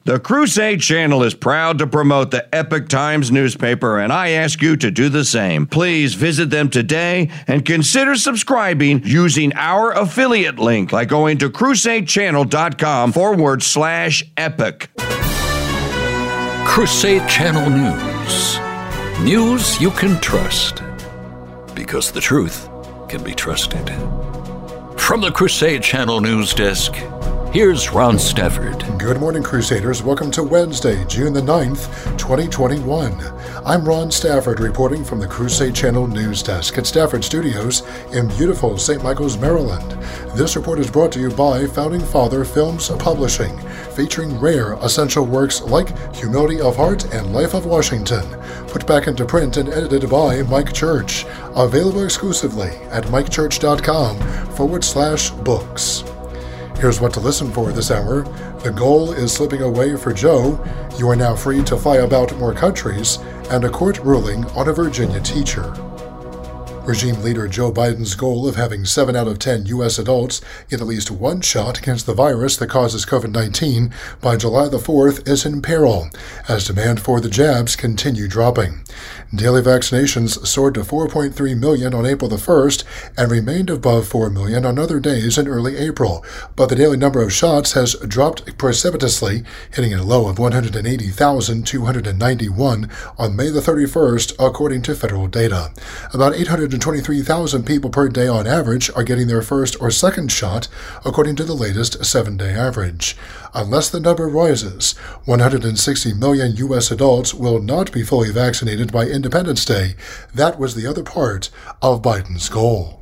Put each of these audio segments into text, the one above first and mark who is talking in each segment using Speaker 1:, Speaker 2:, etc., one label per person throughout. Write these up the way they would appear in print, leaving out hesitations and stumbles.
Speaker 1: The Crusade Channel is proud to promote the Epoch Times newspaper, and I ask you to do the same. Please visit them today and consider subscribing using our affiliate link by going to crusadechannel.com/epoch.
Speaker 2: Crusade Channel News. News you can trust, because the truth can be trusted. From the Crusade Channel News Desk, here's Ron Stafford.
Speaker 3: Good morning, Crusaders. Welcome to Wednesday, June the 9th, 2021. I'm Ron Stafford reporting from the Crusade Channel News Desk at Stafford Studios in beautiful St. Michaels, Maryland. This report is brought to you by Founding Father Films Publishing, featuring rare essential works like Humility of Heart and Life of Washington, put back into print and edited by Mike Church. Available exclusively at mikechurch.com/books. Here's what to listen for this hour. The goal is slipping away for Joe. You are now free to fly about more countries, and a court ruling on a Virginia teacher. Regime leader Joe Biden's goal of having 7 out of 10 U.S. adults get at least one shot against the virus that causes COVID-19 by July the 4th is in peril, as demand for the jabs continue dropping. Daily vaccinations soared to 4.3 million on April the 1st and remained above 4 million on other days in early April, but the daily number of shots has dropped precipitously, hitting a low of 180,291 on May the 31st, according to federal data. About 823,000 people per day on average are getting their first or second shot, according to the latest 7-day average. Unless the number rises, 160 million U.S. adults will not be fully vaccinated by Independence Day. That was the other part of Biden's goal.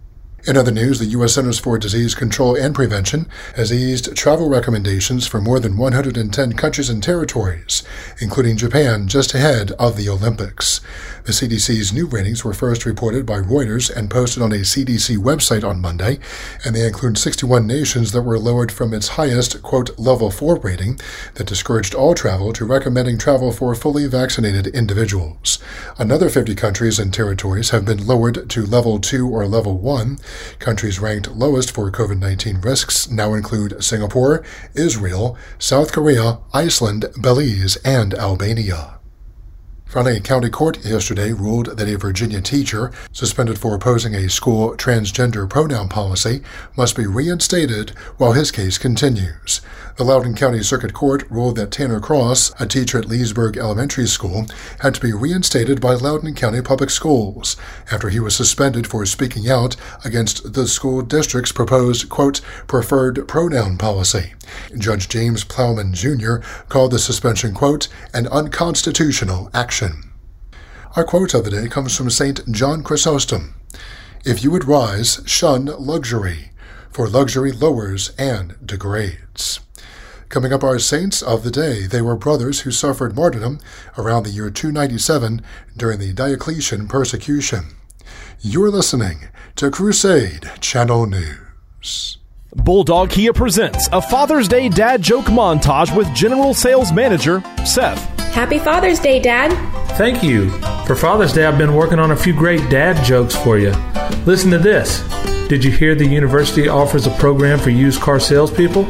Speaker 3: In other news, the U.S. Centers for Disease Control and Prevention has eased travel recommendations for more than 110 countries and territories, including Japan, just ahead of the Olympics. The CDC's new ratings were first reported by Reuters and posted on a CDC website on Monday, and they include 61 nations that were lowered from its highest, quote, level 4 rating that discouraged all travel to recommending travel for fully vaccinated individuals. Another 50 countries and territories have been lowered to level 2 or level 1. Countries ranked lowest for COVID-19 risks now include Singapore, Israel, South Korea, Iceland, Belize, and Albania. Frontenac County Court yesterday ruled that a Virginia teacher suspended for opposing a school transgender pronoun policy must be reinstated while his case continues. The Loudoun County Circuit Court ruled that Tanner Cross, a teacher at Leesburg Elementary School, had to be reinstated by Loudoun County Public Schools after he was suspended for speaking out against the school district's proposed, quote, preferred pronoun policy. Judge James Plowman Jr. called the suspension, quote, an unconstitutional action. Our quote of the day comes from St. John Chrysostom. If you would rise, shun luxury, for luxury lowers and degrades. Coming up, our saints of the day. They were brothers who suffered martyrdom around the year 297 during the Diocletian persecution. You're listening to Crusade Channel News.
Speaker 4: Bulldog Kia presents a Father's Day dad joke montage with General Sales Manager Seth.
Speaker 5: Happy Father's Day, Dad.
Speaker 6: Thank you. For Father's Day, I've been working on a few great dad jokes for you. Listen to this. Did you hear the university offers a program for used car salespeople?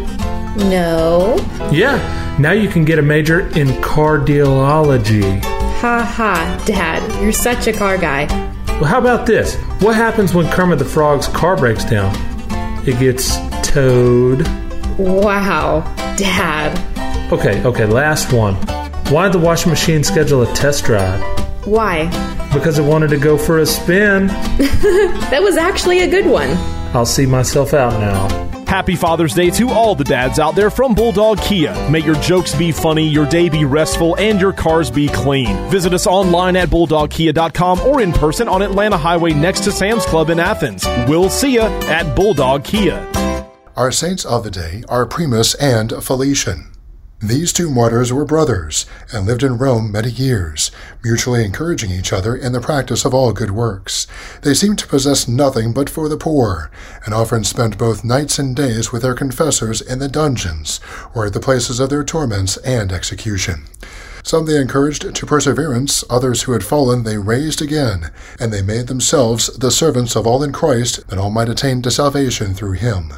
Speaker 5: No.
Speaker 6: Yeah, now you can get a major in cardiology.
Speaker 5: Ha ha, Dad, you're such a car guy.
Speaker 6: Well, how about this? What happens when Kermit the Frog's car breaks down? It gets towed.
Speaker 5: Wow, Dad.
Speaker 6: Okay, last one. Why did the washing machine schedule a test drive?
Speaker 5: Why?
Speaker 6: Because it wanted to go for a spin.
Speaker 5: That was actually a good one.
Speaker 6: I'll see myself out now.
Speaker 4: Happy Father's Day to all the dads out there from Bulldog Kia. May your jokes be funny, your day be restful, and your cars be clean. Visit us online at bulldogkia.com or in person on Atlanta Highway next to Sam's Club in Athens. We'll see ya at Bulldog Kia.
Speaker 3: Our saints of the day are Primus and Felician. These two martyrs were brothers and lived in Rome many years, mutually encouraging each other in the practice of all good works. They seemed to possess nothing but for the poor, and often spent both nights and days with their confessors in the dungeons, or at the places of their torments and execution. Some they encouraged to perseverance, others who had fallen they raised again, and they made themselves the servants of all in Christ, that all might attain to salvation through him.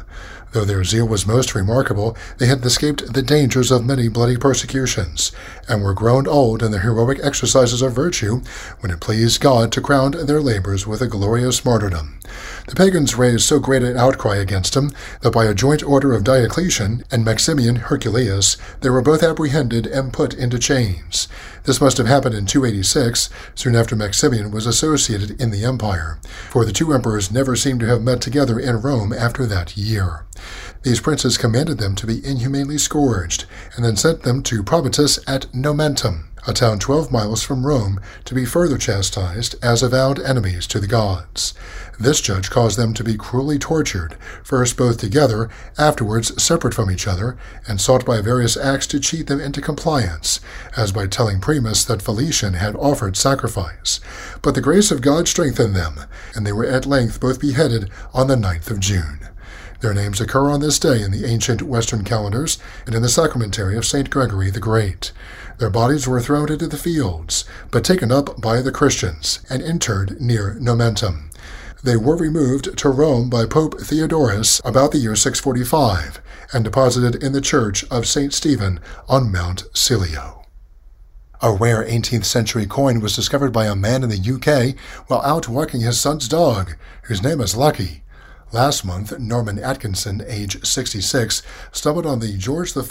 Speaker 3: Though their zeal was most remarkable, they had escaped the dangers of many bloody persecutions, and were grown old in the heroic exercises of virtue, when it pleased God to crown their labors with a glorious martyrdom. The pagans raised so great an outcry against them, that by a joint order of Diocletian and Maximian Herculeus, they were both apprehended and put into chains. This must have happened in 286, soon after Maximian was associated in the empire, for the two emperors never seem to have met together in Rome after that year. These princes commanded them to be inhumanely scourged, and then sent them to Probitus at Nomentum, a town 12 miles from Rome, to be further chastised as avowed enemies to the gods. This judge caused them to be cruelly tortured, first both together, afterwards separate from each other, and sought by various acts to cheat them into compliance, as by telling Primus that Felician had offered sacrifice. But the grace of God strengthened them, and they were at length both beheaded on the 9th of June. Their names occur on this day in the ancient Western calendars and in the sacramentary of St. Gregory the Great. Their bodies were thrown into the fields, but taken up by the Christians and interred near Nomentum. They were removed to Rome by Pope Theodorus about the year 645 and deposited in the church of St. Stephen on Mount Celio. A rare 18th century coin was discovered by a man in the UK while out walking his son's dog, whose name is Lucky. Last month, Norman Atkinson, age 66, stumbled on the George IV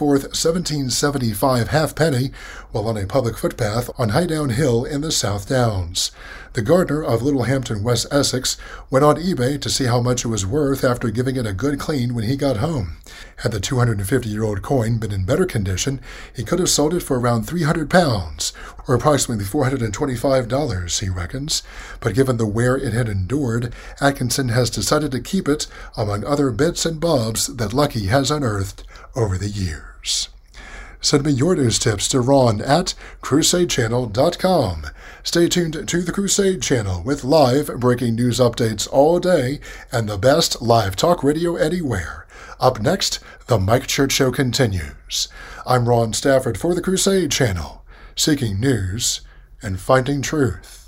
Speaker 3: 1775 halfpenny while on a public footpath on Highdown Hill in the South Downs. The gardener of Littlehampton, West Essex, went on eBay to see how much it was worth after giving it a good clean when he got home. Had the 250-year-old coin been in better condition, he could have sold it for around £300, or approximately $425, he reckons. But given the wear it had endured, Atkinson has decided to keep it among other bits and bobs that Lucky has unearthed over the years. Send me your news tips to Ron at CrusadeChannel.com. Stay tuned to the Crusade Channel with live breaking news updates all day and the best live talk radio anywhere. Up next, The Mike Church Show continues. I'm Ron Stafford for the Crusade Channel, seeking news and finding truth.